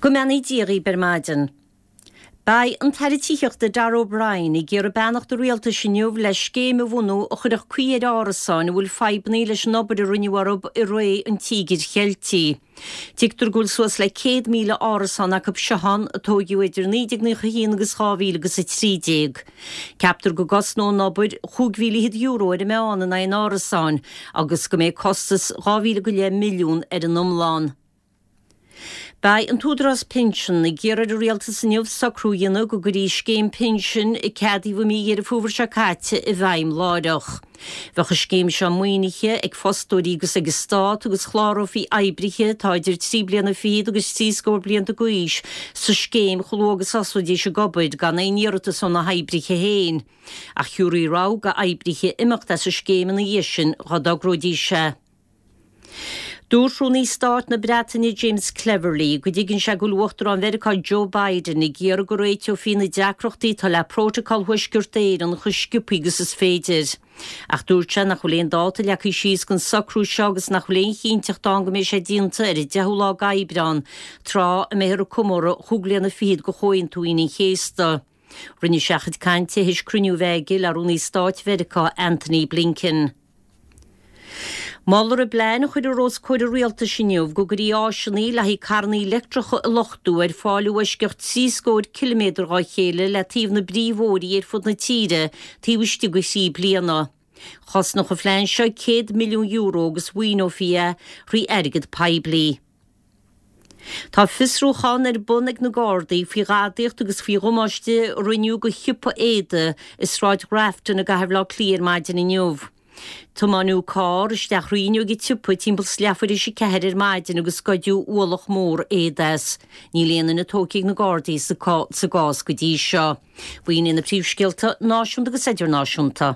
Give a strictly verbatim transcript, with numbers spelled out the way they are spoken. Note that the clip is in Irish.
Go meanna díoí bermaidin. Bei an taritíocht de Dar O'Brien I gur a bannach do réalta sinniuh le scéim a bhunú a chud a cuiad árasáin bhfuil feibní leis nobad a runniuarb I roi an tígid cheiltí. Tigtar gúil suas le céad míle árasán ac ab sehan a tógiú idir nídig na chahíon agus chávíle agus a trídéag. Captar go gosnó nobad chúgvíle hid euro ar a meána na an árasáin agus go mé costas chávíle go le milliún ar an umlán. Bei an túdras pension I ggéad a réalta sanniuh sacrúíanna go gurí scéim pension I cadí bh mí ar a fúvar se caite I bhaim láideach. Bhecha scéim se muoiniche ag fostóí agus agus stát agus chláróh í eibrithe táidir trí bliana fiad agus tí scór blianta gois sa scéim chológus asúdí se gobaid gan éonníirta son na eibrithe héin. A chiúí rá go eibrithe imimeachta sa scéim na dhéisin chodagródí se. Dúrún í stát na Breataine James Cleverly go dtígann se go luachtar an Mheiriceá Joe Biden I ggéar go réiteo fina deacrochtaí tá le protocol huisgurtéir an chusciúpaí agus is féidir. Ach dúirte nach choléon dáta leach I síos gon sacrú seo agus nach choléon chinteachtán go mé sé dínta ar I deúlá gaibrán trá a méhar a cumóra chuglianna fiad go chóinn túoine chéasta. Rinne seachad cainte his cruniú bheigil ar úní stát Mheiriceá Anthony Blinken. Málar a blein chuid a rós chuid a réalta sinniuh go gurí áisinaí le hí carnaí leictrecha a lochtú ar fáilú isceart sí scóir kiloméadar á chéile le tíomh na bríomhóirí ar fud na tíre tíhuiste go sí bliana. Chos nach a phléin seo céad milliún euro agus bhuió fia rí airgid peblií. Tá fisrúchan ar bunnig na Gardaí fí gádaíocht agus fí romáiste riniu go hiúpa éide is ráid grafta na gahar lá clíar maidin I nniuh. Tumanú cá isteach riú go tipa timppel sleafar is sé ceir maidin agus scoidú uolach mór édas. Ní léana na tócaigh na Gardaí sa gás go dtí seo. Bhuion ina príomhscilta náisiúnta agus idirnáisiúnta.